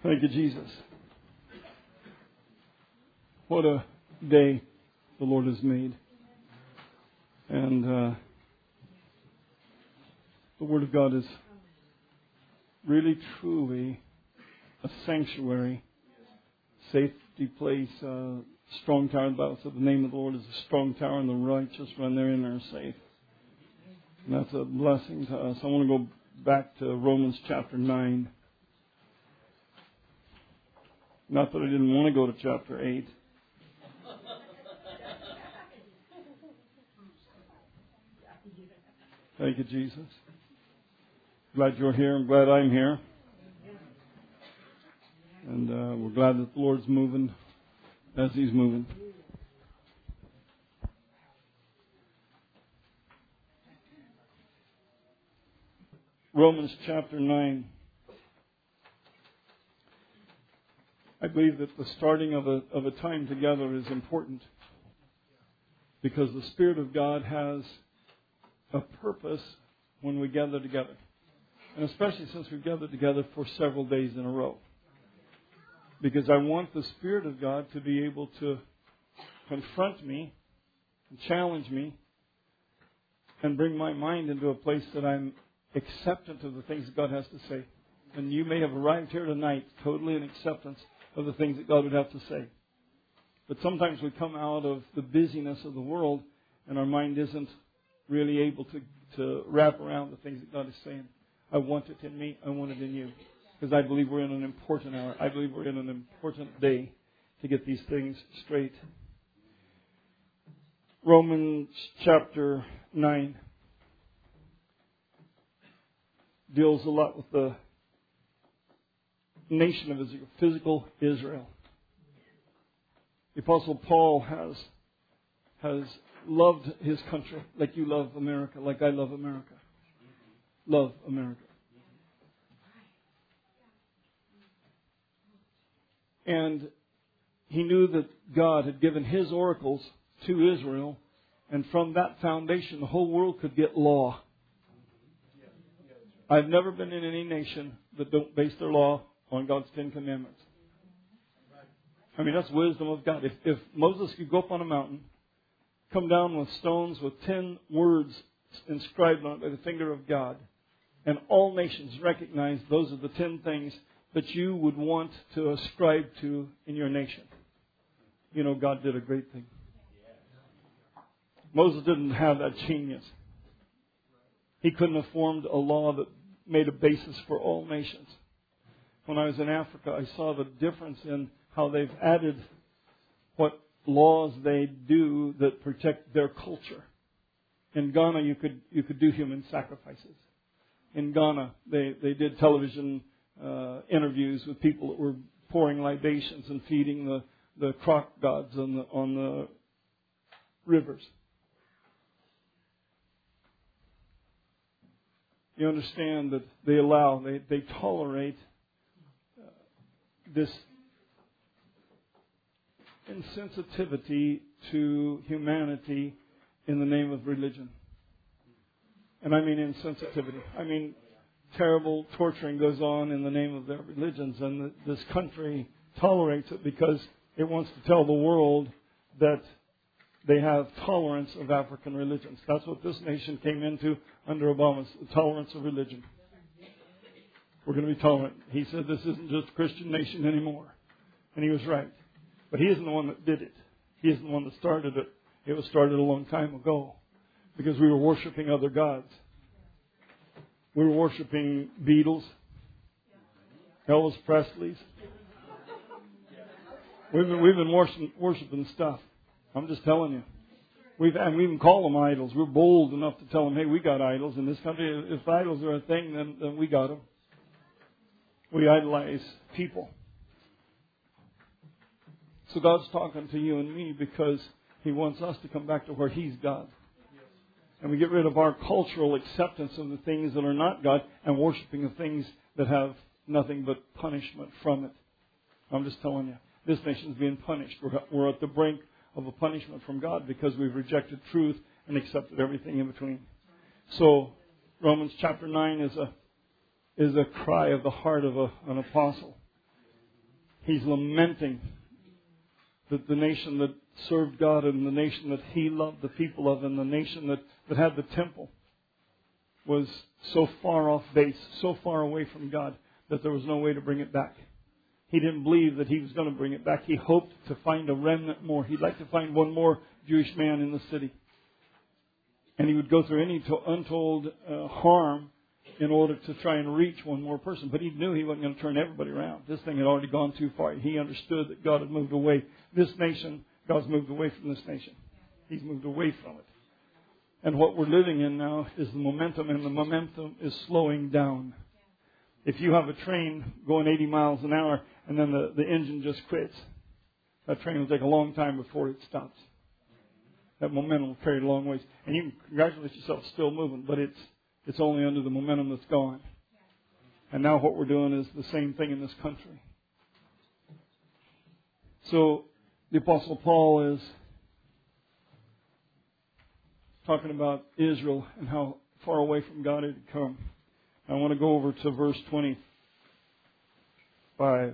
Thank you, Jesus. What a day the Lord has made. And the Word of God is really, truly a sanctuary, safety place, strong tower. The Bible said the name of the Lord is a strong tower, and the righteous run therein and are safe. And that's a blessing to us. I want to go back to Romans chapter 9. Not that I didn't want to go to chapter 8. Thank you, Jesus. Glad you're here. I'm glad I'm here. And we're glad that the Lord's moving as He's moving. Romans chapter 9. I believe that the starting of a time together is important because the Spirit of God has a purpose when we gather together. And especially since we've gathered together for several days in a row. Because I want the Spirit of God to be able to confront me and challenge me and bring my mind into a place that I'm acceptant of the things that God has to say. And you may have arrived here tonight totally in acceptance of the things that God would have to say. But sometimes we come out of the busyness of the world and our mind isn't really able to wrap around the things that God is saying. I want it in me. I want it in you. Because I believe we're in an important hour. I believe we're in an important day to get these things straight. Romans chapter 9 deals a lot with the nation of Israel, physical Israel. The Apostle Paul has loved his country like you love America, like I love America. Love America. And he knew that God had given His oracles to Israel, and from that foundation the whole world could get law. I've never been in any nation that don't base their law on God's 10 Commandments. I mean, that's wisdom of God. If Moses could go up on a mountain, come down with stones with 10 words inscribed on it by the finger of God, and all nations recognize those are the 10 things that you would want to ascribe to in your nation. You know, God did a great thing. Moses didn't have that genius. He couldn't have formed a law that made a basis for all nations. When I was in Africa, I saw the difference in how they've added what laws they do that protect their culture. In Ghana, you could do human sacrifices. In Ghana, they did television interviews with people that were pouring libations and feeding the croc gods on the rivers. You understand that they tolerate this insensitivity to humanity in the name of religion. And I mean insensitivity. I mean terrible torturing goes on in the name of their religions, and this country tolerates it because it wants to tell the world that they have tolerance of African religions. That's what this nation came into under Obama, the tolerance of religion. We're going to be tolerant. He said this isn't just a Christian nation anymore. And he was right. But he isn't the one that did it. He isn't the one that started it. It was started a long time ago because we were worshiping other gods. We were worshiping Beatles, Elvis Presley's. We've been worshiping stuff. I'm just telling you. We even call them idols. We're bold enough to tell them, hey, we got idols in this country. If idols are a thing, then we got them. We idolize people. So God's talking to you and me because He wants us to come back to where He's God. And we get rid of our cultural acceptance of the things that are not God and worshiping the things that have nothing but punishment from it. I'm just telling you, this nation's being punished. We're at the brink of a punishment from God because we've rejected truth and accepted everything in between. So Romans chapter 9 is a cry of the heart of an apostle. He's lamenting that the nation that served God and the nation that He loved the people of and the nation that had the temple was so far off base, so far away from God, that there was no way to bring it back. He didn't believe that He was going to bring it back. He hoped to find a remnant more. He'd like to find one more Jewish man in the city. And he would go through any untold harm in order to try and reach one more person. But he knew he wasn't going to turn everybody around. This thing had already gone too far. He understood that God had moved away. This nation, God's moved away from this nation. He's moved away from it. And what we're living in now is the momentum, and the momentum is slowing down. If you have a train going 80 miles an hour and then the engine just quits, that train will take a long time before it stops. That momentum will carry it a long ways. And you can congratulate yourself still moving, but it's only under the momentum that's gone. And now what we're doing is the same thing in this country. So the Apostle Paul is talking about Israel and how far away from God it had come. I want to go over to verse 25.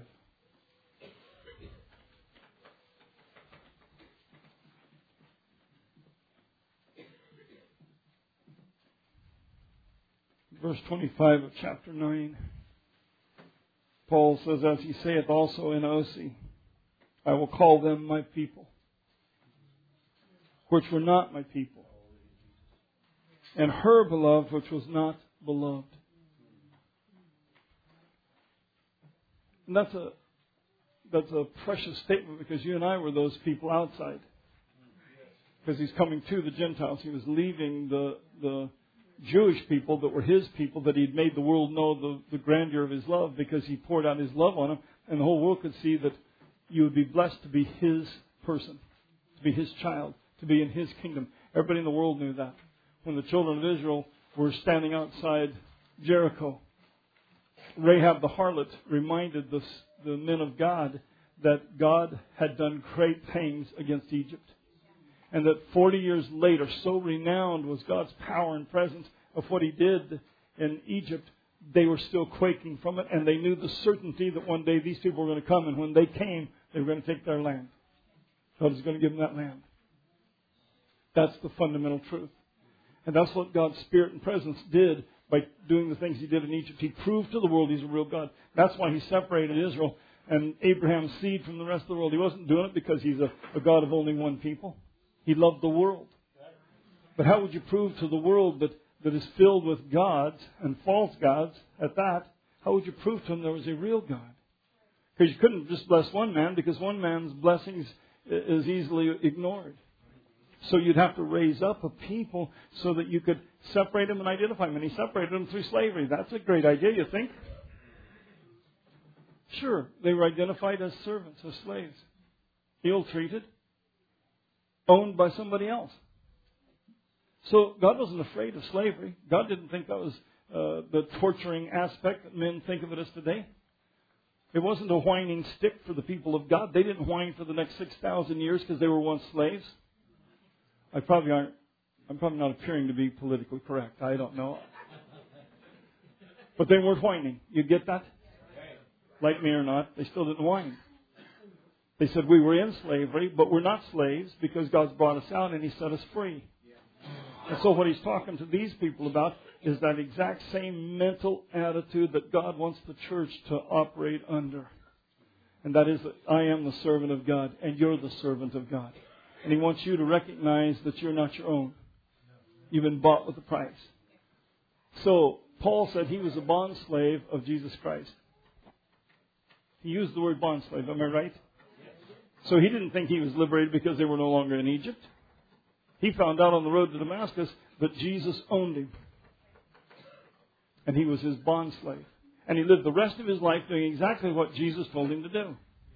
Verse 25 of chapter 9. Paul says, as he saith also in Osee, I will call them my people, which were not my people, and her beloved, which was not beloved. And that's a precious statement, because you and I were those people outside. Because he's coming to the Gentiles. He was leaving the Jewish people that were his people, that he'd made the world know the grandeur of his love, because he poured out his love on them. And the whole world could see that you would be blessed to be his person, to be his child, to be in his kingdom. Everybody in the world knew that. When the children of Israel were standing outside Jericho, Rahab the harlot reminded the men of God that God had done great things against Egypt. And that 40 years later, so renowned was God's power and presence of what He did in Egypt, they were still quaking from it. And they knew the certainty that one day these people were going to come. And when they came, they were going to take their land. God was going to give them that land. That's the fundamental truth. And that's what God's Spirit and presence did by doing the things He did in Egypt. He proved to the world He's a real God. That's why He separated Israel and Abraham's seed from the rest of the world. He wasn't doing it because He's a God of only one people. He loved the world. But how would you prove to the world that is filled with gods and false gods at that? How would you prove to them there was a real God? Because you couldn't just bless one man, because one man's blessings is easily ignored. So you'd have to raise up a people so that you could separate them and identify them. And He separated them through slavery. That's a great idea, you think? Sure, they were identified as servants, as slaves. Ill-treated. Owned by somebody else. So God wasn't afraid of slavery. God didn't think that was the torturing aspect that men think of it as today. It wasn't a whining stick for the people of God. They didn't whine for the next 6,000 years because they were once slaves. I'm probably not appearing to be politically correct. I don't know. But they weren't whining. You get that? Like me or not, they still didn't whine. They said, we were in slavery, but we're not slaves because God's brought us out and He set us free. And so what He's talking to these people about is that exact same mental attitude that God wants the church to operate under. And that is that I am the servant of God and you're the servant of God. And He wants you to recognize that you're not your own. You've been bought with a price. So Paul said he was a bond slave of Jesus Christ. He used the word bond slave, am I right? So he didn't think he was liberated because they were no longer in Egypt. He found out on the road to Damascus that Jesus owned him. And he was his bond slave. And he lived the rest of his life doing exactly what Jesus told him to do.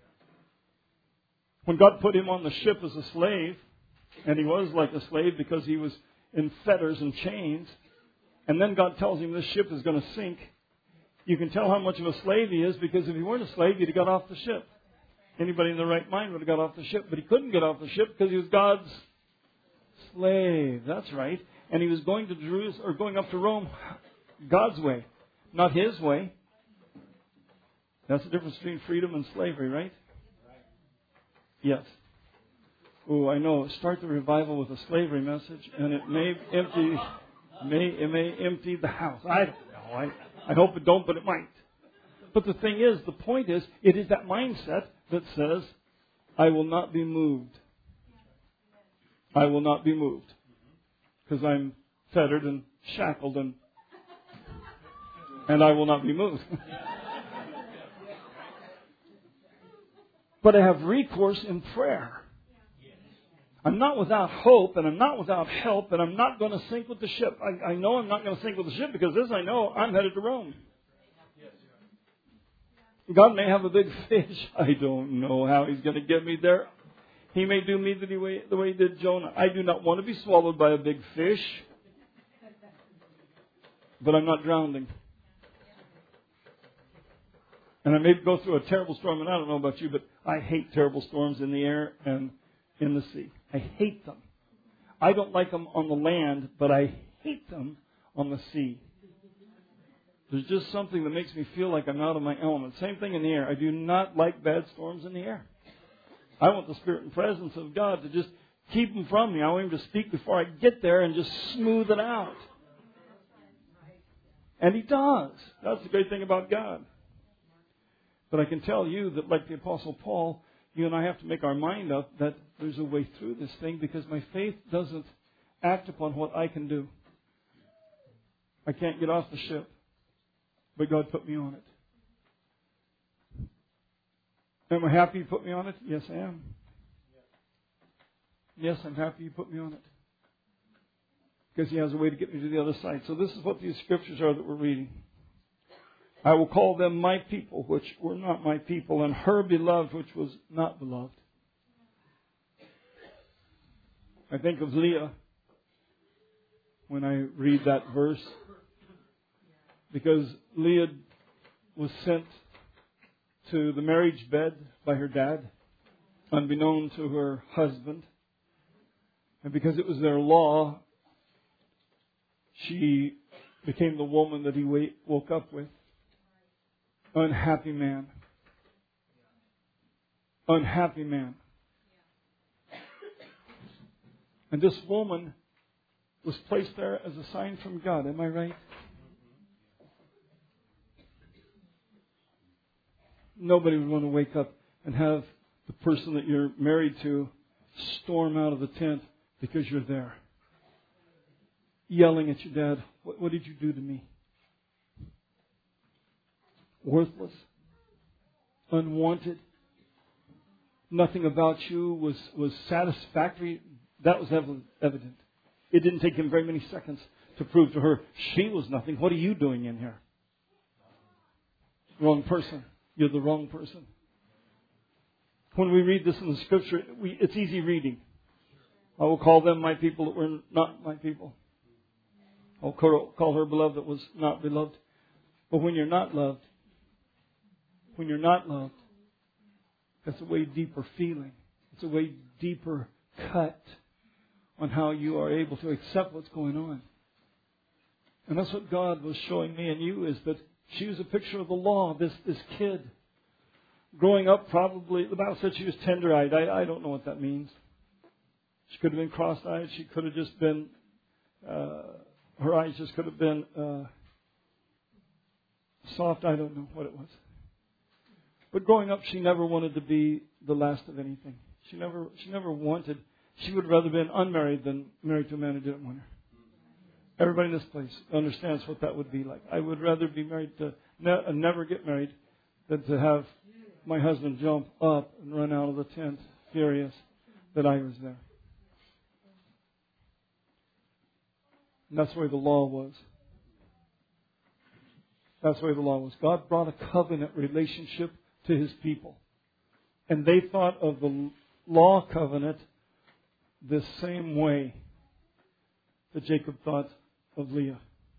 When God put him on the ship as a slave, and he was like a slave because he was in fetters and chains, and then God tells him this ship is going to sink, you can tell how much of a slave he is, because if he weren't a slave, he'd have got off the ship. Anybody in their right mind would have got off the ship, but he couldn't get off the ship because he was God's slave. That's right. And he was going to Jerusalem, or going up to Rome, God's way, not his way. That's the difference between freedom and slavery, right? Yes. Oh, I know. Start the revival with a slavery message, and it may empty the house. I don't know. I hope it don't, but it might. But the thing is, the point is, it is that mindset that says, I will not be moved. I will not be moved. Because I'm fettered and shackled and I will not be moved. But I have recourse in prayer. I'm not without hope, and I'm not without help, and I'm not going to sink with the ship. I know I'm not going to sink with the ship because this I know, I'm headed to Rome. God may have a big fish. I don't know how He's going to get me there. He may do me the way He did Jonah. I do not want to be swallowed by a big fish. But I'm not drowning. And I may go through a terrible storm, and I don't know about you, but I hate terrible storms in the air and in the sea. I hate them. I don't like them on the land, but I hate them on the sea. There's just something that makes me feel like I'm out of my element. Same thing in the air. I do not like bad storms in the air. I want the Spirit and presence of God to just keep them from me. I want Him to speak before I get there and just smooth it out. And He does. That's the great thing about God. But I can tell you that, like the Apostle Paul, you and I have to make our mind up that there's a way through this thing because my faith doesn't act upon what I can do. I can't get off the ship, but God put me on it. Am I happy He put me on it? Yes, I am. Yes, I'm happy He put me on it. Because He has a way to get me to the other side. So this is what these scriptures are that we're reading. I will call them my people, which were not my people, and her beloved, which was not beloved. I think of Leah when I read that verse, because Leah was sent to the marriage bed by her dad, unbeknown to her husband. And because it was their law, she became the woman that he woke up with. Unhappy man. Unhappy man. And this woman was placed there as a sign from God. Am I right? Nobody would want to wake up and have the person that you're married to storm out of the tent because you're there. Yelling at your dad, what did you do to me? Worthless, unwanted. Nothing about you was satisfactory. That was evident. It didn't take him very many seconds to prove to her she was nothing. What are you doing in here? Wrong person. You're the wrong person. When we read this in the Scripture, it's easy reading. I will call them my people that were not my people. I'll call her beloved that was not beloved. But when you're not loved, that's a way deeper feeling. It's a way deeper cut on how you are able to accept what's going on. And that's what God was showing me and you, is that she was a picture of the law, this kid. Growing up, probably, the Bible said she was tender-eyed. I don't know what that means. She could have been cross-eyed. She could have just been, her eyes just could have been soft. I don't know what it was. But growing up, she never wanted to be the last of anything. She never wanted. She would have rather been unmarried than married to a man who didn't want her. Everybody in this place understands what that would be like. I would rather be married to never get married than to have my husband jump up and run out of the tent furious that I was there. And that's the way the law was. That's the way the law was. God brought a covenant relationship to His people. And they thought of the law covenant the same way that Jacob thought of Leah.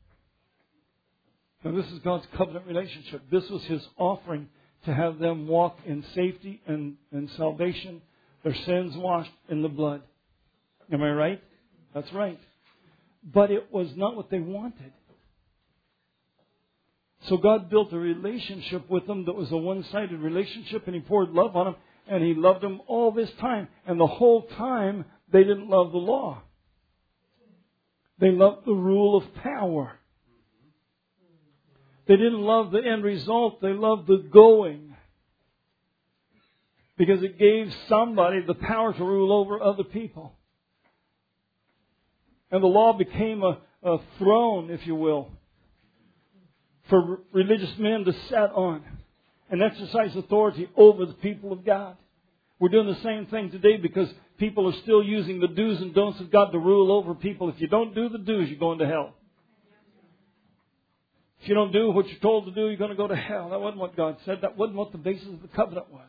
Now this is God's covenant relationship. This was His offering to have them walk in safety and salvation, their sins washed in the blood. Am I right? That's right. But it was not what they wanted. So God built a relationship with them that was a one-sided relationship, and He poured love on them, and He loved them all this time. And the whole time, they didn't love the law. They loved the rule of power. They didn't love the end result. They loved the going. Because it gave somebody the power to rule over other people. And the law became a throne, if you will, for religious men to sit on and exercise authority over the people of God. We're doing the same thing today because people are still using the do's and don'ts of God to rule over people. If you don't do the do's, you're going to hell. If you don't do what you're told to do, you're going to go to hell. That wasn't what God said. That wasn't what the basis of the covenant was.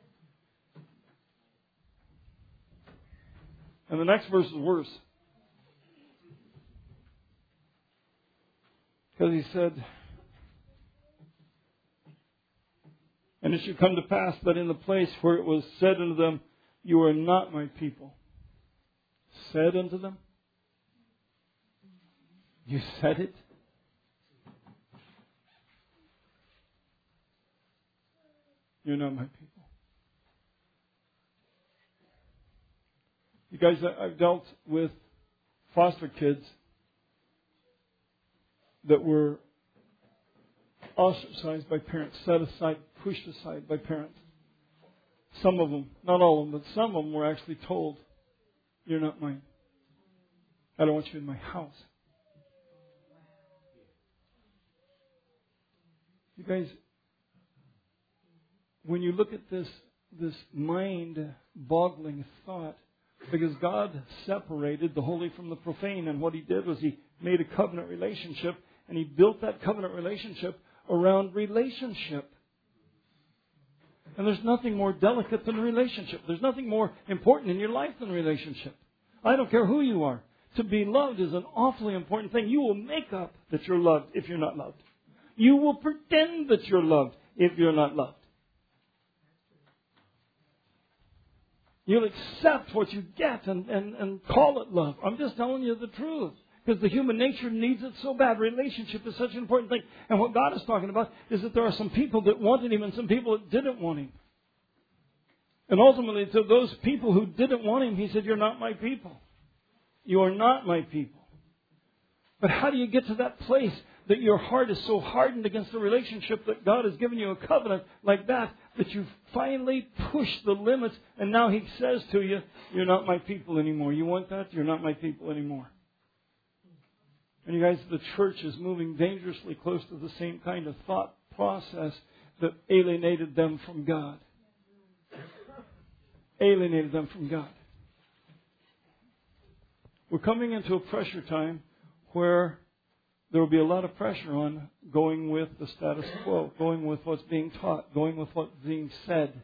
And the next verse is worse. Because He said, and it should come to pass that in the place where it was said unto them, you are not my people. Said unto them? You said it? You're not my people. You guys, I've dealt with foster kids that were ostracized by parents, set aside, pushed aside by parents. Some of them, not all of them, but some of them were actually told, you're not mine. I don't want you in my house. You guys, when you look at this mind-boggling thought, because God separated the holy from the profane, and what He did was He made a covenant relationship, and He built that covenant relationship around relationship. And there's nothing more delicate than a relationship. There's nothing more important in your life than a relationship. I don't care who you are. To be loved is an awfully important thing. You will make up that you're loved if you're not loved. You will pretend that you're loved if you're not loved. You'll accept what you get and call it love. I'm just telling you the truth. Because the human nature needs it so bad. Relationship is such an important thing. And what God is talking about is that there are some people that wanted Him and some people that didn't want Him. And ultimately, to those people who didn't want Him, He said, you're not my people. You are not my people. But how do you get to that place that your heart is so hardened against the relationship that God has given you a covenant like that you finally push the limits, and now He says to you, you're not my people anymore. You want that? You're not my people anymore. And you guys, the church is moving dangerously close to the same kind of thought process that alienated them from God. Alienated them from God. We're coming into a pressure time where there will be a lot of pressure on going with the status quo, going with what's being taught, going with what's being said.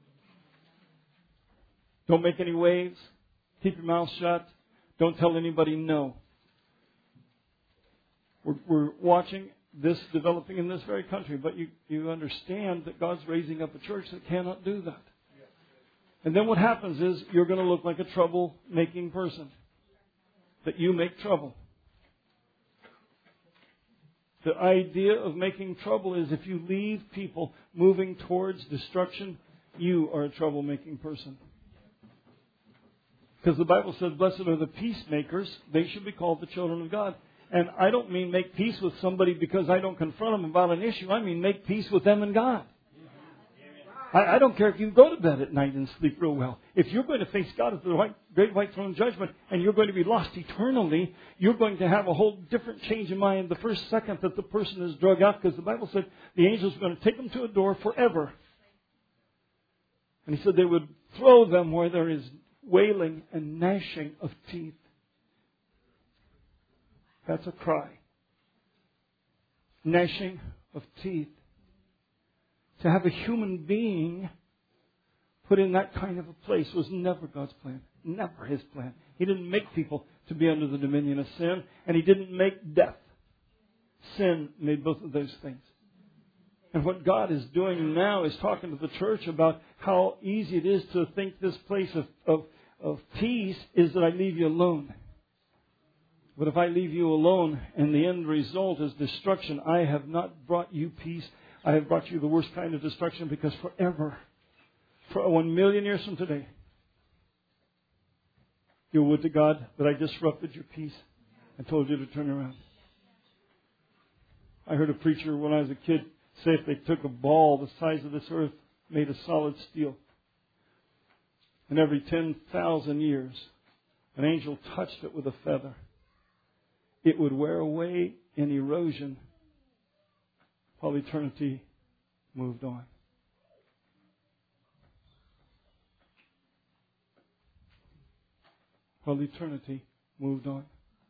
Don't make any waves. Keep your mouth shut. Don't tell anybody no. We're watching this developing in this very country, but you understand that God's raising up a church that cannot do that. And then what happens is you're going to look like a trouble-making person. That you make trouble. The idea of making trouble is if you leave people moving towards destruction, you are a trouble-making person. Because the Bible says, blessed are the peacemakers. They should be called the children of God. And I don't mean make peace with somebody because I don't confront them about an issue. I mean make peace with them and God. I don't care if you go to bed at night and sleep real well. If you're going to face God at the great white throne judgment and you're going to be lost eternally, you're going to have a whole different change in mind the first second that the person is drug out, because the Bible said the angels are going to take them to a door forever. And He said they would throw them where there is wailing and gnashing of teeth. That's a cry. Gnashing of teeth. To have a human being put in that kind of a place was never God's plan. Never His plan. He didn't make people to be under the dominion of sin, and He didn't make death. Sin made both of those things. And what God is doing now is talking to the church about how easy it is to think this place of peace is that I leave you alone. But if I leave you alone and the end result is destruction, I have not brought you peace. I have brought you the worst kind of destruction, because forever, for 1,000,000 years from today, you would to God that I disrupted your peace and told you to turn around. I heard a preacher when I was a kid say if they took a ball the size of this earth made of solid steel, and every 10,000 years an angel touched it with a feather, it would wear away in erosion while eternity moved on. While eternity moved on.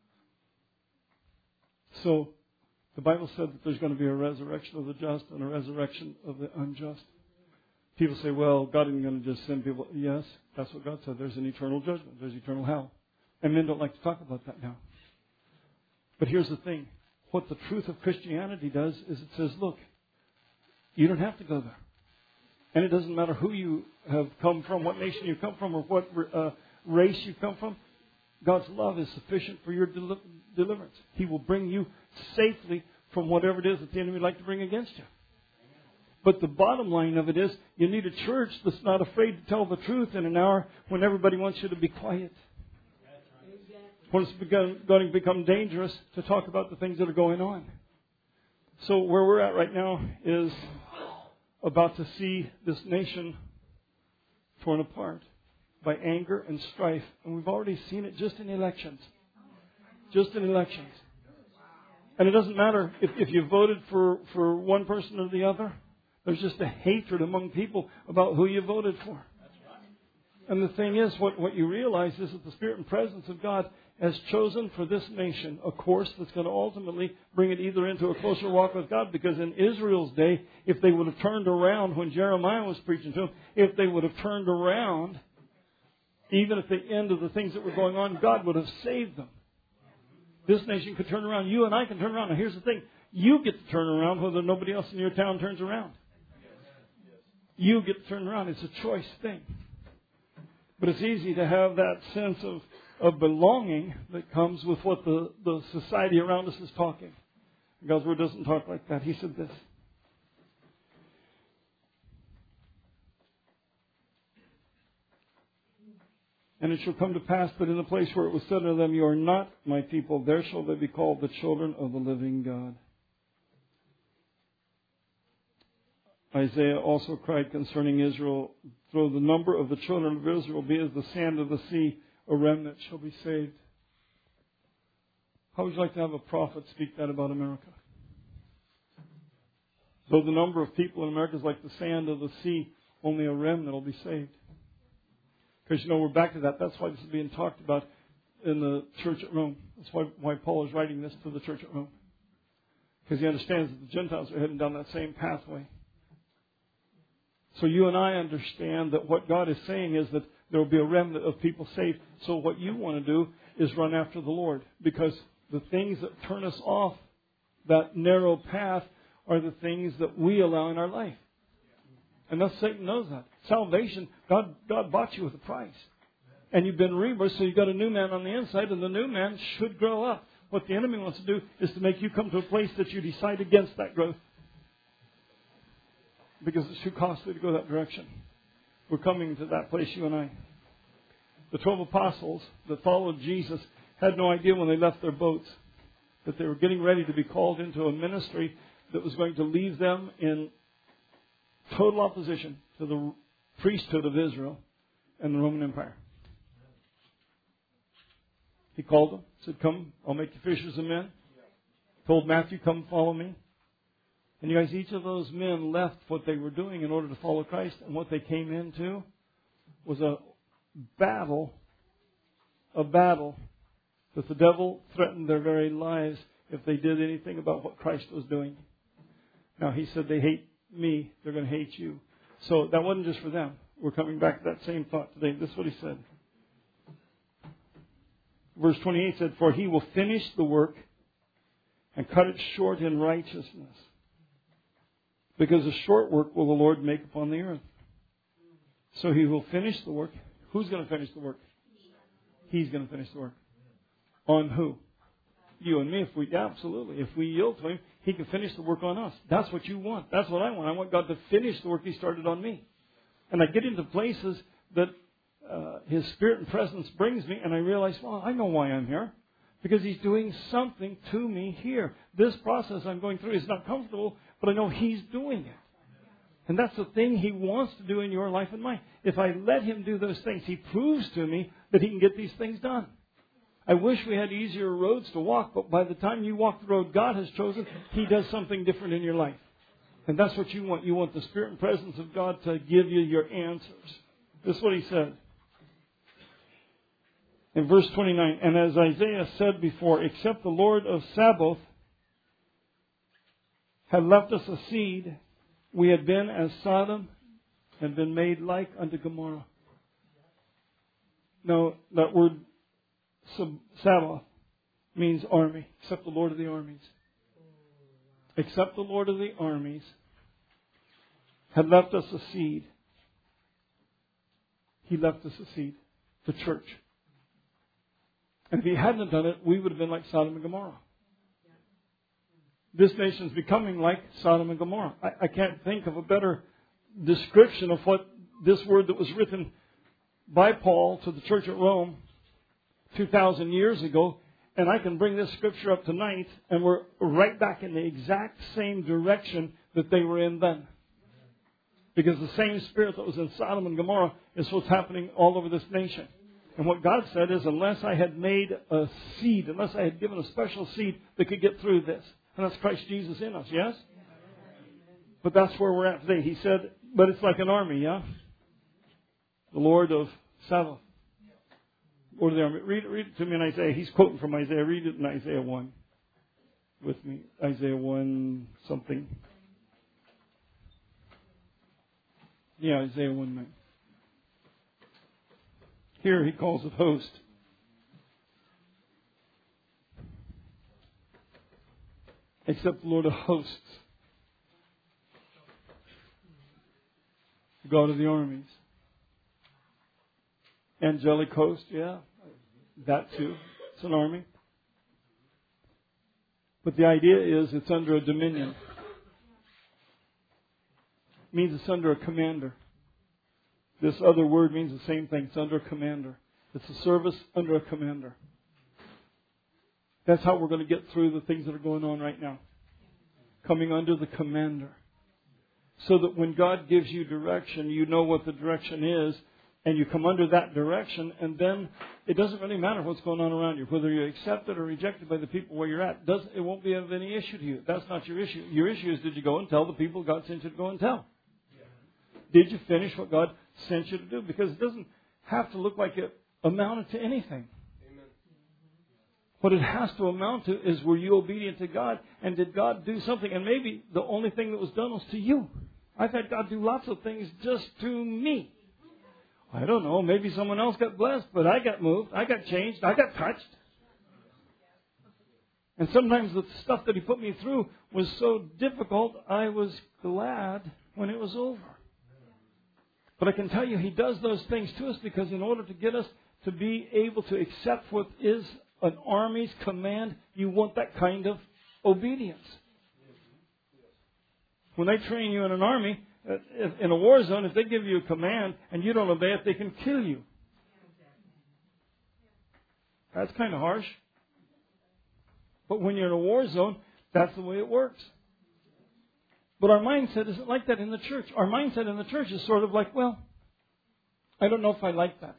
So, the Bible said that there's going to be a resurrection of the just and a resurrection of the unjust. People say, well, God isn't going to just send people. Yes, that's what God said. There's an eternal judgment. There's eternal hell. And men don't like to talk about that now. But here's the thing. What the truth of Christianity does is it says, look, you don't have to go there. And it doesn't matter who you have come from, what nation you come from, or what race you come from. God's love is sufficient for your deliverance. He will bring you safely from whatever it is that the enemy would like to bring against you. But the bottom line of it is, you need a church that's not afraid to tell the truth in an hour when everybody wants you to be quiet. When it's going to become dangerous to talk about the things that are going on. So where we're at right now is about to see this nation torn apart by anger and strife. And we've already seen it just in elections. Just in elections. And it doesn't matter if you voted for one person or the other. There's just a hatred among people about who you voted for. And the thing is, what you realize is that the Spirit and presence of God has chosen for this nation a course that's going to ultimately bring it either into a closer walk with God. Because in Israel's day, if they would have turned around when Jeremiah was preaching to them, if they would have turned around, even at the end of the things that were going on, God would have saved them. This nation could turn around. You and I can turn around. Now here's the thing. You get to turn around whether nobody else in your town turns around. You get to turn around. It's a choice thing. But it's easy to have that sense of belonging that comes with what the society around us is talking. God's Word doesn't talk like that. He said this. And it shall come to pass that in the place where it was said unto them, you are not my people, there shall they be called the children of the living God. Isaiah also cried concerning Israel, though the number of the children of Israel be as the sand of the sea, a remnant shall be saved. How would you like to have a prophet speak that about America? Though the number of people in America is like the sand of the sea, only a remnant will be saved. Because, we're back to that. That's why this is being talked about in the church at Rome. That's why Paul is writing this to the church at Rome. Because he understands that the Gentiles are heading down that same pathway. So you and I understand that what God is saying is that there will be a remnant of people saved. So what you want to do is run after the Lord. Because the things that turn us off that narrow path are the things that we allow in our life. And thus Satan knows that. Salvation, God bought you with a price. And you've been rebirthed, so you've got a new man on the inside, and the new man should grow up. What the enemy wants to do is to make you come to a place that you decide against that growth. Because it's too costly to go that direction. We're coming to that place, you and I. The 12 apostles that followed Jesus had no idea when they left their boats that they were getting ready to be called into a ministry that was going to leave them in total opposition to the priesthood of Israel and the Roman Empire. He called them, said, come, I'll make you fishers of men. Told Matthew, come follow me. And you guys, each of those men left what they were doing in order to follow Christ. And what they came into was a battle that the devil threatened their very lives if they did anything about what Christ was doing. Now, he said, they hate me, they're going to hate you. So that wasn't just for them. We're coming back to that same thought today. This is what he said. Verse 28 said, for he will finish the work and cut it short in righteousness. Because a short work will the Lord make upon the earth. So he will finish the work. Who's going to finish the work? He's going to finish the work. On who? You and me, absolutely. If we yield to Him, He can finish the work on us. That's what you want. That's what I want. I want God to finish the work He started on me. And I get into places that His Spirit and presence brings me, and I realize, well, I know why I'm here. Because He's doing something to me here. This process I'm going through is not comfortable, but I know He's doing it. And that's the thing He wants to do in your life and mine. If I let Him do those things, He proves to me that He can get these things done. I wish we had easier roads to walk, but by the time you walk the road God has chosen, He does something different in your life. And that's what you want. You want the Spirit and presence of God to give you your answers. This is what He said. In verse 29, and as Isaiah said before, except the Lord of Sabaoth had left us a seed, we had been as Sodom and been made like unto Gomorrah. Now, that word Sabaoth means army, except the Lord of the armies. Except the Lord of the armies had left us a seed. He left us a seed, the church. And if He hadn't done it, we would have been like Sodom and Gomorrah. This nation's becoming like Sodom and Gomorrah. I can't think of a better description of what this word that was written by Paul to the church at Rome 2,000 years ago. And I can bring this scripture up tonight, and we're right back in the exact same direction that they were in then. Because the same spirit that was in Sodom and Gomorrah is what's happening all over this nation. And what God said is, unless I had made a seed, unless I had given a special seed that could get through this. And that's Christ Jesus in us, yes? But that's where we're at today. He said, but it's like an army, yeah? The Lord of Sabaoth. Lord of the army. Read it to me in Isaiah. He's quoting from Isaiah. Read it in Isaiah 1 with me. Isaiah 1 something. Yeah, Isaiah 1:9. Here He calls it host. Except the Lord of hosts. The God of the armies. Angelic host, yeah. That too. It's an army. But the idea is it's under a dominion. It means it's under a commander. This other word means the same thing. It's under a commander. It's a service under a commander. That's how we're going to get through the things that are going on right now. Coming under the commander. So that when God gives you direction, you know what the direction is, and you come under that direction, and then it doesn't really matter what's going on around you. Whether you're accepted or rejected by the people where you're at, it won't be of any issue to you. That's not your issue. Your issue is, did you go and tell the people God sent you to go and tell? Did you finish what God sent you to do? Because it doesn't have to look like it amounted to anything. Amen. What it has to amount to is, were you obedient to God? And did God do something? And maybe the only thing that was done was to you. I've had God do lots of things just to me. I don't know. Maybe someone else got blessed, but I got moved. I got changed. I got touched. And sometimes the stuff that He put me through was so difficult, I was glad when it was over. But I can tell you, He does those things to us because in order to get us to be able to accept what is an army's command, you want that kind of obedience. When they train you in an army, in a war zone, if they give you a command and you don't obey it, they can kill you. That's kind of harsh. But when you're in a war zone, that's the way it works. But our mindset isn't like that in the church. Our mindset in the church is sort of like, well, I don't know if I like that.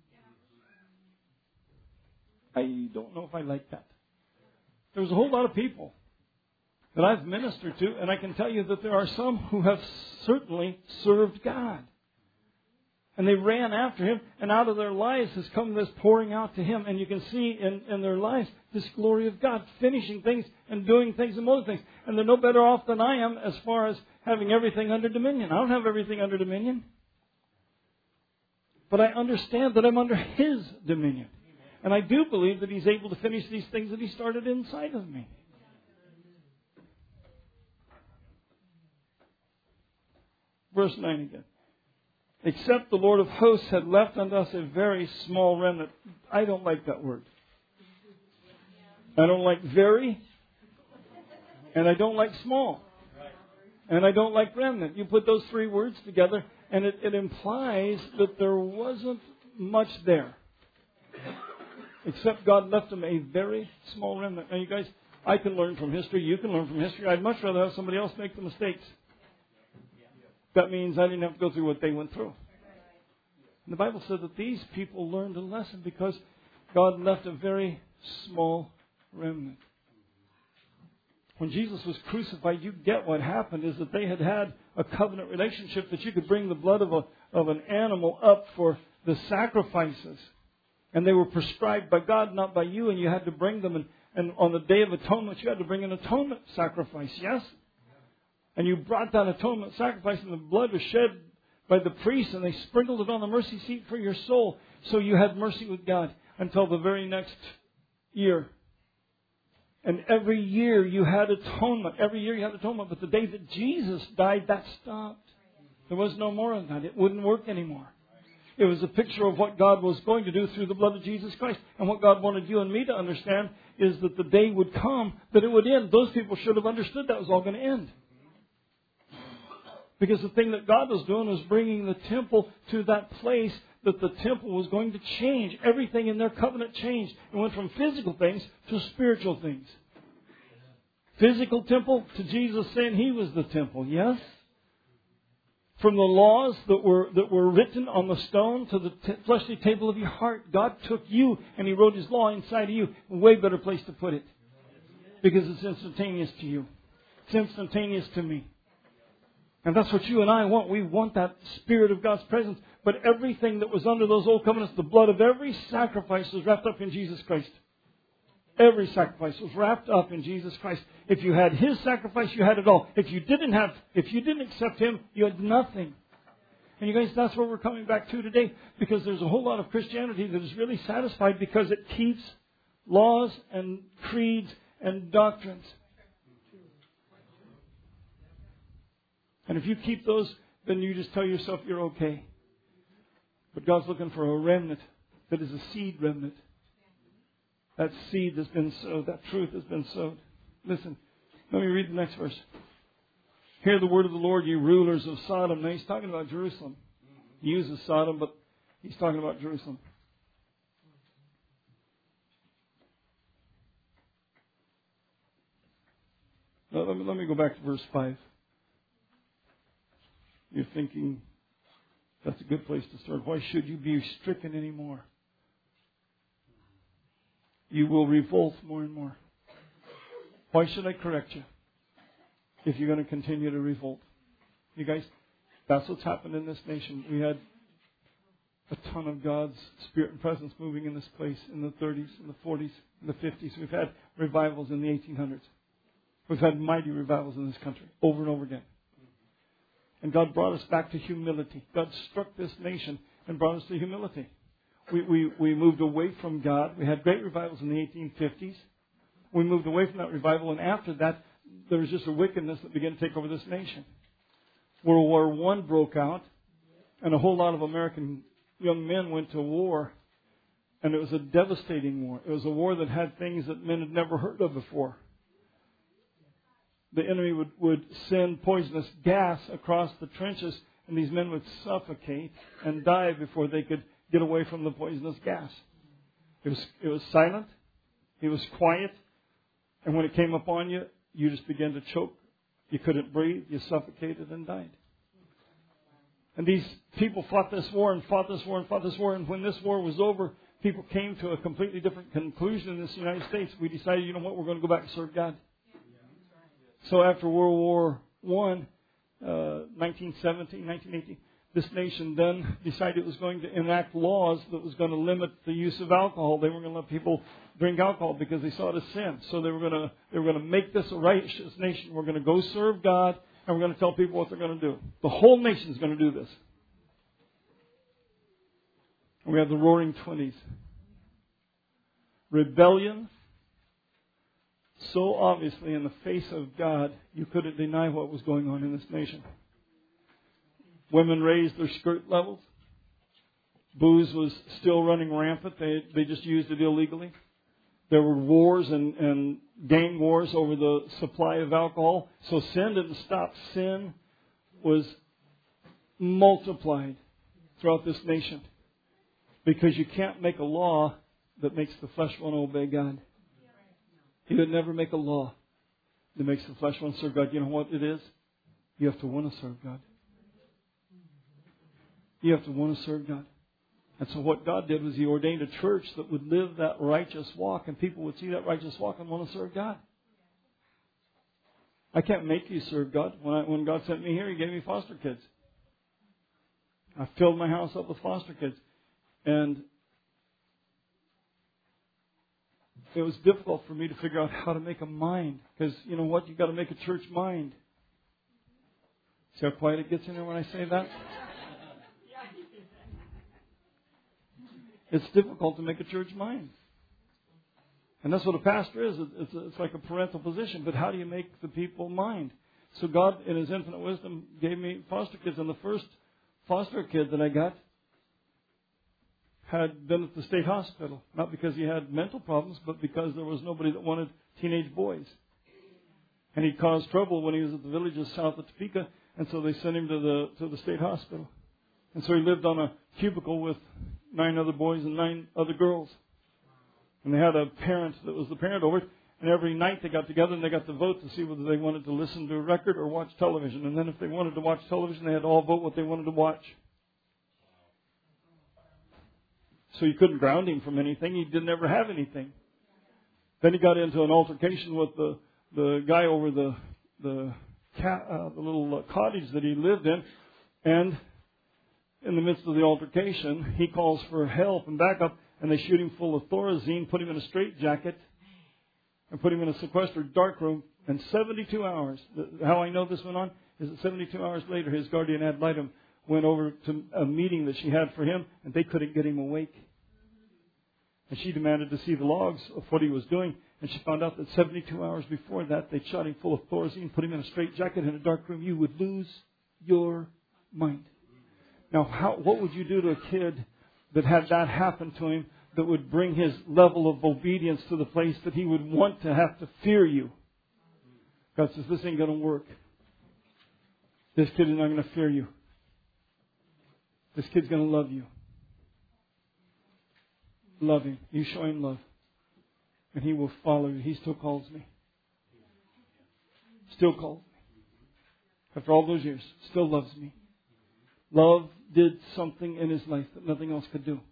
I don't know if I like that. There's a whole lot of people that I've ministered to, and I can tell you that there are some who have certainly served God. And they ran after Him, and out of their lives has come this pouring out to Him. And you can see in their lives this glory of God, finishing things and doing things and other things. And they're no better off than I am as far as having everything under dominion. I don't have everything under dominion. But I understand that I'm under His dominion. And I do believe that He's able to finish these things that He started inside of me. Verse 9 again. Except the Lord of hosts had left unto us a very small remnant. I don't like that word. I don't like very. And I don't like small. And I don't like remnant. You put those three words together, and it implies that there wasn't much there. Except God left them a very small remnant. Now, you guys, I can learn from history. You can learn from history. I'd much rather have somebody else make the mistakes. That means I didn't have to go through what they went through. And the Bible said that these people learned a lesson because God left a very small remnant. When Jesus was crucified, you get what happened is that they had a covenant relationship that you could bring the blood of an animal up for the sacrifices. And they were prescribed by God, not by you, and you had to bring them. And on the Day of Atonement, you had to bring an atonement sacrifice, yes? And you brought that atonement sacrifice, and the blood was shed by the priest, and they sprinkled it on the mercy seat for your soul. So you had mercy with God until the very next year. And every year you had atonement. Every year you had atonement. But the day that Jesus died, that stopped. There was no more of that. It wouldn't work anymore. It was a picture of what God was going to do through the blood of Jesus Christ. And what God wanted you and me to understand is that the day would come that it would end. Those people should have understood that was all going to end. Because the thing that God was doing was bringing the temple to that place that the temple was going to change. Everything in their covenant changed. It went from physical things to spiritual things. Physical temple to Jesus saying He was the temple. Yes? From the laws that were written on the stone to the fleshly table of your heart. God took you and He wrote His law inside of you. A way better place to put it. Because it's instantaneous to you. It's instantaneous to me. And that's what you and I want. We want that Spirit of God's presence. But everything that was under those old covenants, the blood of every sacrifice was wrapped up in Jesus Christ. Every sacrifice was wrapped up in Jesus Christ. If you had His sacrifice, you had it all. If you didn't accept Him, you had nothing. And you guys, that's where we're coming back to today. Because there's a whole lot of Christianity that is really satisfied because it keeps laws and creeds and doctrines. And if you keep those, then you just tell yourself you're okay. But God's looking for a remnant that is a seed remnant. That seed that's been sowed, that truth has been sowed. Listen, let me read the next verse. Hear the word of the Lord, you rulers of Sodom. Now he's talking about Jerusalem. He uses Sodom, but he's talking about Jerusalem. Now, let me go back to verse 5. You're thinking, that's a good place to start. Why should you be stricken anymore? You will revolt more and more. Why should I correct you if you're going to continue to revolt? You guys, that's what's happened in this nation. We had a ton of God's Spirit and presence moving in this place in the 30s, in the 40s, in the 50s. We've had revivals in the 1800s. We've had mighty revivals in this country over and over again. And God brought us back to humility. God struck this nation and brought us to humility. We moved away from God. We had great revivals in the 1850s. We moved away from that revival, and after that, there was just a wickedness that began to take over this nation. World War I broke out, and a whole lot of American young men went to war, and it was a devastating war. It was a war that had things that men had never heard of before. The enemy would send poisonous gas across the trenches, and these men would suffocate and die before they could get away from the poisonous gas. It was silent. It was quiet. And when it came upon you, you just began to choke. You couldn't breathe. You suffocated and died. And these people fought this war and fought this war and fought this war. And when this war was over, people came to a completely different conclusion in this United States. We decided, you know what, we're going to go back and serve God. So after World War I, 1917, 1918, this nation then decided it was going to enact laws that was going to limit the use of alcohol. They weren't going to let people drink alcohol because they saw it as sin. So they were going to make this a righteous nation. We're going to go serve God, and we're going to tell people what they're going to do. The whole nation is going to do this. And we have the Roaring Twenties. Rebellion. So obviously in the face of God, you couldn't deny what was going on in this nation. Women raised their skirt levels. Booze was still running rampant. They just used it illegally. There were wars and gang wars over the supply of alcohol. So sin didn't stop. Sin was multiplied throughout this nation. Because you can't make a law that makes the flesh want to obey God. You would never make a law that makes the flesh want to serve God. You know what it is? You have to want to serve God. You have to want to serve God. And so what God did was He ordained a church that would live that righteous walk, and people would see that righteous walk and want to serve God. I can't make you serve God. When God sent me here, He gave me foster kids. I filled my house up with foster kids. And it was difficult for me to figure out how to make a mind. Because you know what? You've got to make a church mind. See how quiet it gets in there when I say that? It's difficult to make a church mind. And that's what a pastor is. It's like a parental position. But how do you make the people mind? So God, in His infinite wisdom, gave me foster kids. And the first foster kid that I got had been at the state hospital. Not because he had mental problems, but because there was nobody that wanted teenage boys. And he caused trouble when he was at the villages south of Topeka. And so they sent him to the state hospital. And so he lived on a cubicle with 9 other boys and 9 other girls. And they had a parent that was the parent over it. And every night they got together and they got to vote to see whether they wanted to listen to a record or watch television. And then if they wanted to watch television, they had to all vote what they wanted to watch. So you couldn't ground him from anything. He didn't ever have anything. Then he got into an altercation with the guy over the little cottage that he lived in. And in the midst of the altercation, he calls for help and backup, and they shoot him full of Thorazine, put him in a straitjacket, and put him in a sequestered dark room. And 72 hours, how I know this went on, is that 72 hours later, his guardian ad litem went over to a meeting that she had for him, and they couldn't get him awake. And she demanded to see the logs of what he was doing, and she found out that 72 hours before that, they'd shot him full of Thorazine, put him in a straitjacket in a dark room. You would lose your mind. Now, what would you do to a kid that had that happen to him that would bring his level of obedience to the place that he would want to have to fear you? God says, this ain't going to work. This kid is not going to fear you. This kid's going to love you. Love him. You show him love. And he will follow you. He still calls me. Still calls me. After all those years, still loves me. Love did something in his life that nothing else could do.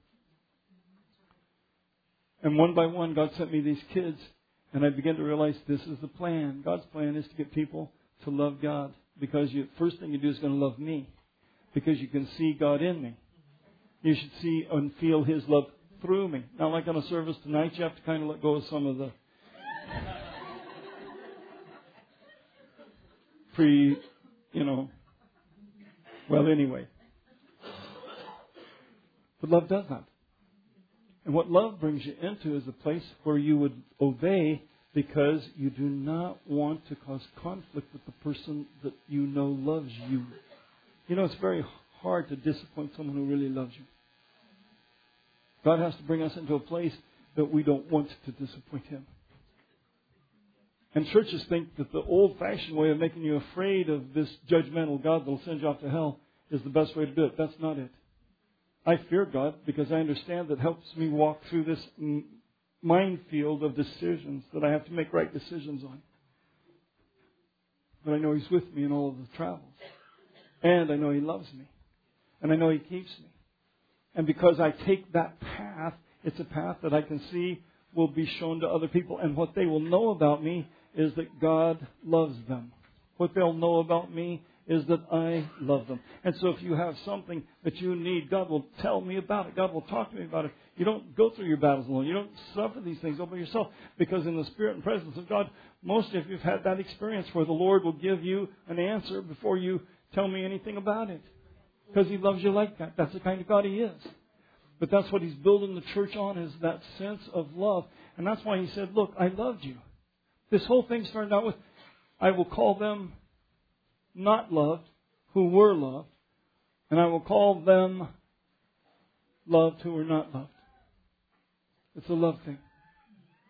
And one by one, God sent me these kids. And I began to realize this is the plan. God's plan is to get people to love God. Because the first thing you do is going to love me. Because you can see God in me. You should see and feel His love through me. Now, like on a service tonight, you have to kind of let go of some of the well, anyway. But love does that. And what love brings you into is a place where you would obey because you do not want to cause conflict with the person that you know loves you. You know, it's very hard to disappoint someone who really loves you. God has to bring us into a place that we don't want to disappoint Him. And churches think that the old-fashioned way of making you afraid of this judgmental God that will send you off to hell is the best way to do it. That's not it. I fear God because I understand that helps me walk through this minefield of decisions that I have to make right decisions on. But I know He's with me in all of the travels. And I know He loves me. And I know He keeps me. And because I take that path, it's a path that I can see will be shown to other people. And what they will know about me is that God loves them. What they'll know about me is that I love them. And so if you have something that you need, God will tell me about it. God will talk to me about it. You don't go through your battles alone. You don't suffer these things all by yourself. Because in the Spirit and presence of God, most of you have had that experience where the Lord will give you an answer before you tell me anything about it. Because He loves you like that. That's the kind of God He is. But that's what He's building the church on, is that sense of love. And that's why He said, look, I loved you. This whole thing started out with, I will call them not loved, who were loved, and I will call them loved, who were not loved. It's a love thing.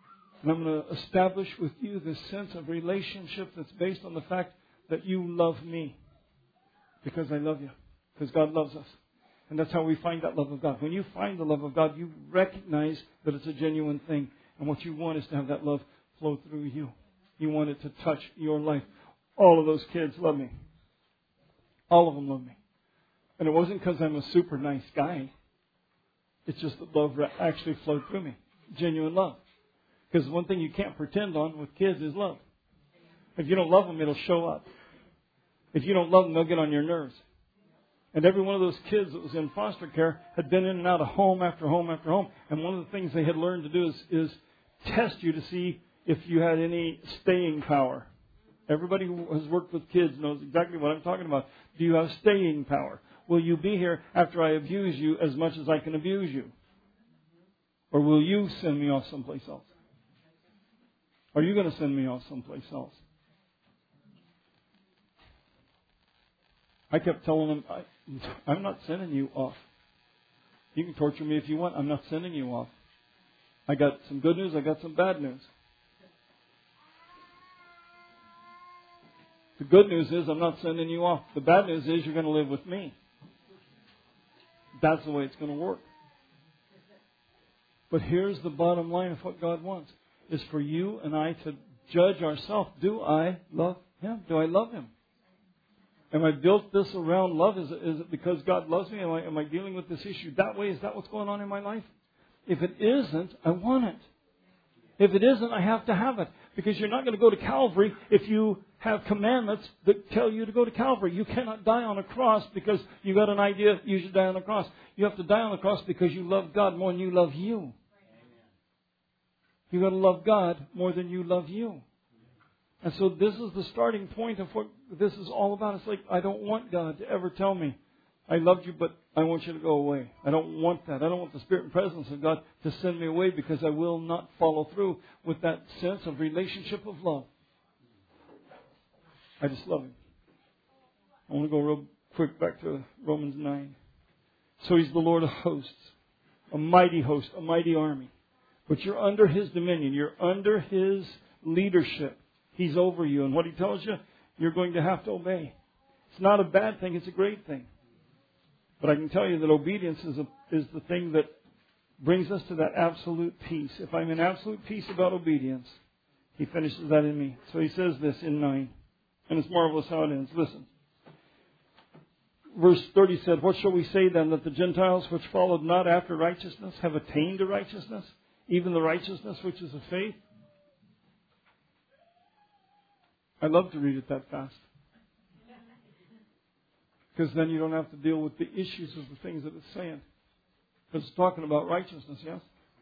And I'm going to establish with you this sense of relationship that's based on the fact that you love me. Because I love you. Because God loves us. And that's how we find that love of God. When you find the love of God, you recognize that it's a genuine thing. And what you want is to have that love flow through you. You want it to touch your life. All of those kids love me. All of them love me. And it wasn't because I'm a super nice guy. It's just that love actually flowed through me. Genuine love. Because one thing you can't pretend on with kids is love. If you don't love them, it'll show up. If you don't love them, they'll get on your nerves. And every one of those kids that was in foster care had been in and out of home after home after home. And one of the things they had learned to do is test you to see if you had any staying power. Everybody who has worked with kids knows exactly what I'm talking about. Do you have staying power? Will you be here after I abuse you as much as I can abuse you? Or will you send me off someplace else? Are you going to send me off someplace else? I kept telling them, I'm not sending you off. You can torture me if you want. I'm not sending you off. I got some good news. I got some bad news. The good news is I'm not sending you off. The bad news is you're going to live with me. That's the way it's going to work. But here's the bottom line of what God wants. Is for you and I to judge ourselves. Do I love Him? Do I love Him? Am I built this around love? Is it because God loves me? Am I dealing with this issue that way? Is that what's going on in my life? If it isn't, I want it. If it isn't, I have to have it. Because you're not going to go to Calvary if you have commandments that tell you to go to Calvary. You cannot die on a cross because you got an idea you should die on a cross. You have to die on the cross because you love God more than you love you. You've got to love God more than you love you. And so this is the starting point of what this is all about. It's like, I don't want God to ever tell me, I loved you, but I want you to go away. I don't want that. I don't want the Spirit and presence of God to send me away because I will not follow through with that sense of relationship of love. I just love Him. I want to go real quick back to Romans 9. So He's the Lord of hosts, a mighty host, a mighty army. But you're under His dominion. You're under His leadership. He's over you. And what He tells you, you're going to have to obey. It's not a bad thing. It's a great thing. But I can tell you that obedience is the thing that brings us to that absolute peace. If I'm in absolute peace about obedience, He finishes that in me. So He says this in 9. And it's marvelous how it ends. Listen. Verse 30 said, what shall we say then, that the Gentiles which followed not after righteousness have attained to righteousness? Even the righteousness which is of faith? I love to read it that fast. Because then you don't have to deal with the issues of the things that it's saying. Because it's talking about righteousness, yes?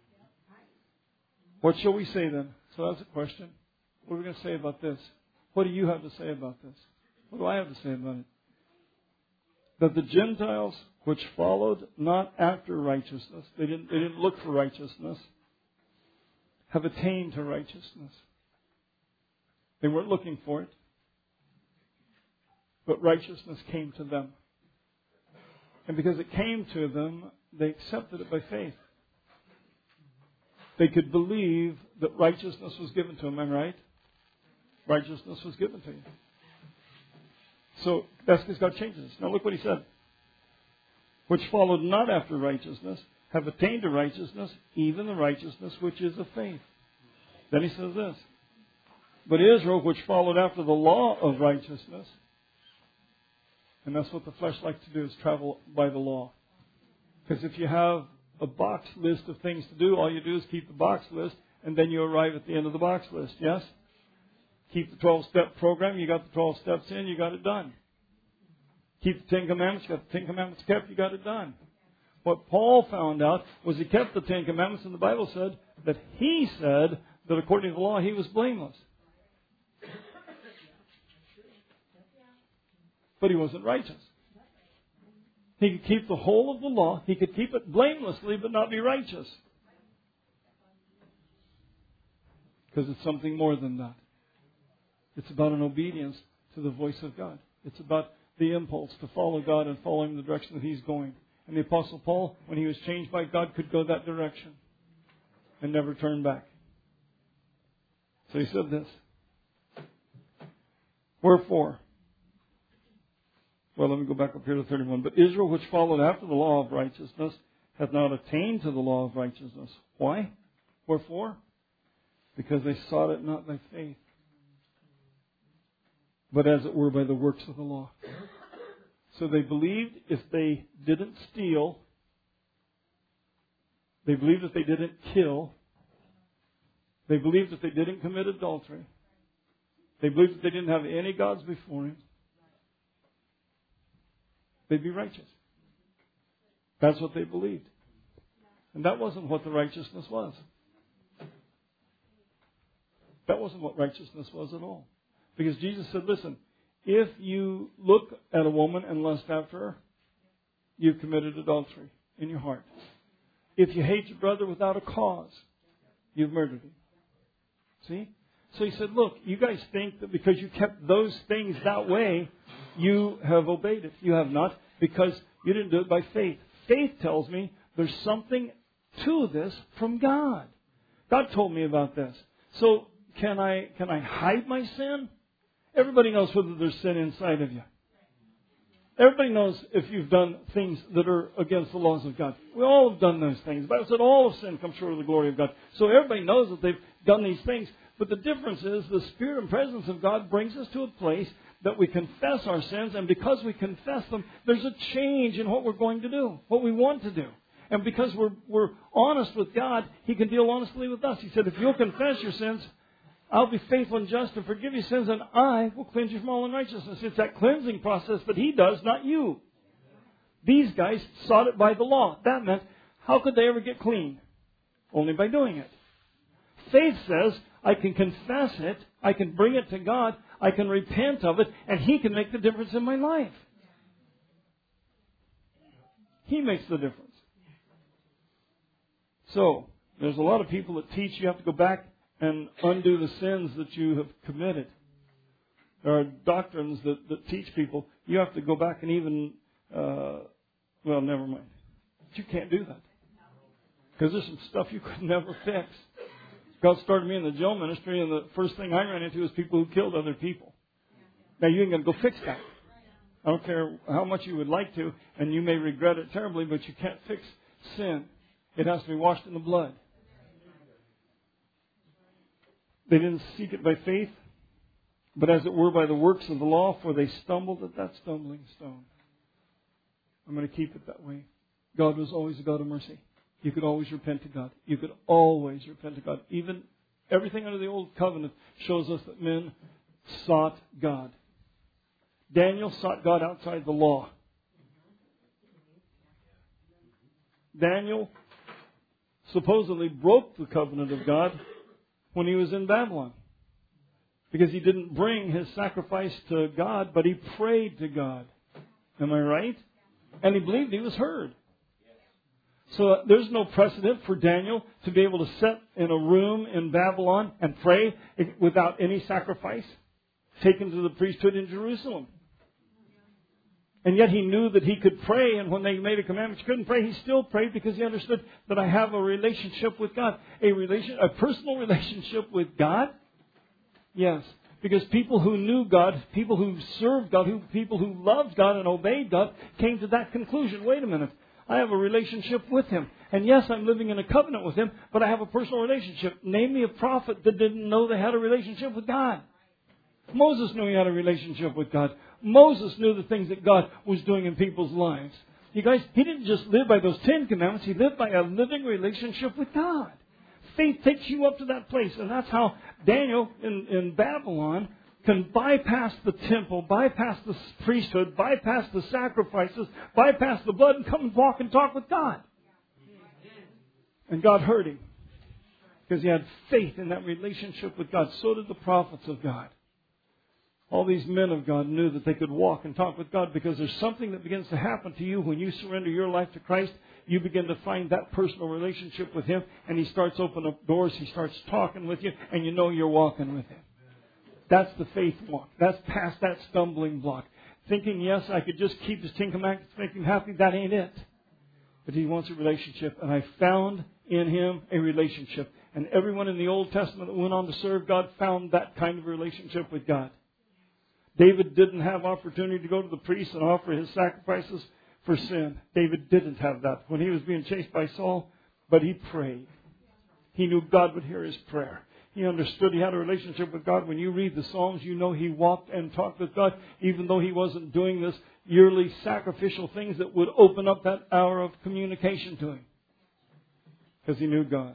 What shall we say then? So that's a question. What are we going to say about this? What do you have to say about this? What do I have to say about it? That the Gentiles which followed not after righteousness, they didn't look for righteousness, have attained to righteousness. They weren't looking for it. But righteousness came to them. And because it came to them, they accepted it by faith. They could believe that righteousness was given to them. Am I right? Righteousness was given to you. So that's because God changes us. Now look what He said. Which followed not after righteousness, have attained to righteousness, even the righteousness which is of faith. Then He says this. But Israel, which followed after the law of righteousness, and that's what the flesh likes to do, is travel by the law. Because if you have a box list of things to do, all you do is keep the box list, and then you arrive at the end of the box list, yes? Keep the 12-step program, you got the 12 steps in, you got it done. Keep the 10 Commandments, you got the 10 Commandments kept, you got it done. What Paul found out was he kept the 10 Commandments, and the Bible said that he said that according to the law he was blameless. But he wasn't righteous. He could keep the whole of the law. He could keep it blamelessly, but not be righteous. Because it's something more than that. It's about an obedience to the voice of God. It's about the impulse to follow God and follow Him in the direction that He's going. And the Apostle Paul, when he was changed by God, could go that direction and never turn back. So he said this. Wherefore, well, let me go back up here to 31. But Israel, which followed after the law of righteousness, hath not attained to the law of righteousness. Why? Wherefore? Because they sought it not by faith, but as it were by the works of the law. So they believed if they didn't steal, they believed if they didn't kill, they believed if they didn't commit adultery, they believed if they didn't have any gods before Him, they'd be righteous. That's what they believed. And that wasn't what the righteousness was. That wasn't what righteousness was at all. Because Jesus said, listen, if you look at a woman and lust after her, you've committed adultery in your heart. If you hate your brother without a cause, you've murdered him. See? So he said, look, you guys think that because you kept those things that way, you have obeyed it. You have not, because you didn't do it by faith. Faith tells me there's something to this from God. God told me about this. So can I hide my sin? Everybody knows whether there's sin inside of you. Everybody knows if you've done things that are against the laws of God. We all have done those things. The Bible said all of sin comes short of the glory of God. So everybody knows that they've done these things. But the difference is the Spirit and presence of God brings us to a place that we confess our sins. And because we confess them, there's a change in what we're going to do, what we want to do. And because we're honest with God, He can deal honestly with us. He said, if you'll confess your sins, I'll be faithful and just to forgive your sins, and I will cleanse you from all unrighteousness. It's that cleansing process that He does, not you. These guys sought it by the law. That meant, how could they ever get clean? Only by doing it. Faith says, I can confess it, I can bring it to God, I can repent of it, and He can make the difference in my life. He makes the difference. So, there's a lot of people that teach you have to go back and undo the sins that you have committed. There are doctrines that teach people you have to go back and even, well, never mind. But you can't do that. Because there's some stuff you could never fix. God started me in the jail ministry, and the first thing I ran into was people who killed other people. Now, you ain't going to go fix that. I don't care how much you would like to, and you may regret it terribly, but you can't fix sin. It has to be washed in the blood. They didn't seek it by faith, but as it were by the works of the law, for they stumbled at that stumbling stone. I'm going to keep it that way. God was always a God of mercy. You could always repent to God. You could always repent to God. Even everything under the old covenant shows us that men sought God. Daniel sought God outside the law. Daniel supposedly broke the covenant of God when he was in Babylon, because he didn't bring his sacrifice to God, but he prayed to God. Am I right? And he believed he was heard. So there's no precedent for Daniel to be able to sit in a room in Babylon and pray without any sacrifice taken to the priesthood in Jerusalem. And yet he knew that he could pray, and when they made a commandment he couldn't pray, he still prayed because he understood that I have a relationship with God. A personal relationship with God? Yes. Because people who knew God, people who served God, people who loved God and obeyed God came to that conclusion. Wait a minute. I have a relationship with Him. And yes, I'm living in a covenant with Him, but I have a personal relationship. Name me a prophet that didn't know they had a relationship with God. Moses knew he had a relationship with God. Moses knew the things that God was doing in people's lives. You guys, he didn't just live by those 10 commandments. He lived by a living relationship with God. Faith takes you up to that place. And that's how Daniel in Babylon can bypass the temple, bypass the priesthood, bypass the sacrifices, bypass the blood, and come and walk and talk with God. And God heard him because he had faith in that relationship with God. So did the prophets of God. All these men of God knew that they could walk and talk with God, because there's something that begins to happen to you when you surrender your life to Christ. You begin to find that personal relationship with Him, and He starts opening up doors. He starts talking with you, and you know you're walking with Him. That's the faith walk. That's past that stumbling block. Thinking, yes, I could just keep His 10 commandments to make Him happy, that ain't it. But He wants a relationship, and I found in Him a relationship. And everyone in the Old Testament that went on to serve God found that kind of relationship with God. David didn't have opportunity to go to the priest and offer his sacrifices for sin. David didn't have that when he was being chased by Saul, but he prayed. He knew God would hear his prayer. He understood he had a relationship with God. When you read the Psalms, you know he walked and talked with God, even though he wasn't doing this yearly sacrificial things that would open up that hour of communication to him. Because he knew God.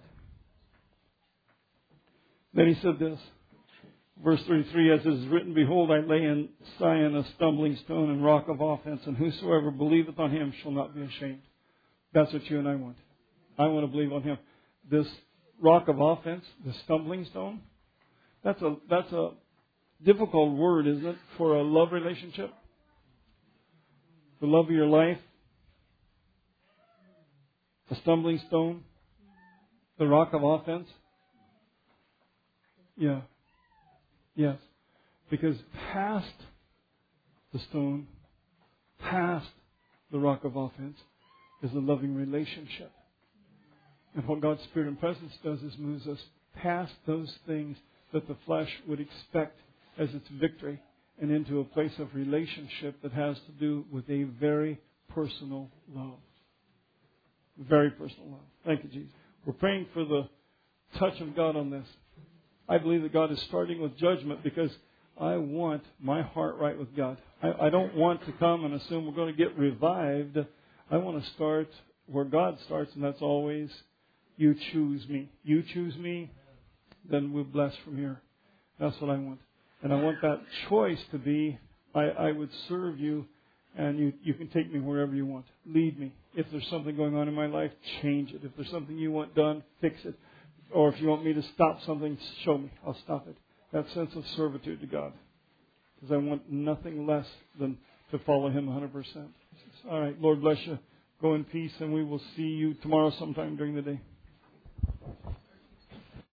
Then he said this, verse 33, as it is written, behold, I lay in Zion a stumbling stone and rock of offense, and whosoever believeth on him shall not be ashamed. That's what you and I want. I want to believe on him. This rock of offense, the stumbling stone, that's a difficult word, isn't it, for a love relationship? The love of your life. A stumbling stone. The rock of offense. Yeah. Yes. Because past the stone, past the rock of offense, is a loving relationship. And what God's Spirit and presence does is moves us past those things that the flesh would expect as its victory and into a place of relationship that has to do with a very personal love. Very personal love. Thank you, Jesus. We're praying for the touch of God on this. I believe that God is starting with judgment because I want my heart right with God. I don't want to come and assume we're going to get revived. I want to start where God starts, and that's always, you choose me. You choose me, then we're blessed from here. That's what I want. And I want that choice to be, I would serve you, and you can take me wherever you want. Lead me. If there's something going on in my life, change it. If there's something you want done, fix it. Or if you want me to stop something, show me. I'll stop it. That sense of servitude to God. Because I want nothing less than to follow Him 100%. All right. Lord bless you. Go in peace, and we will see you tomorrow sometime during the day.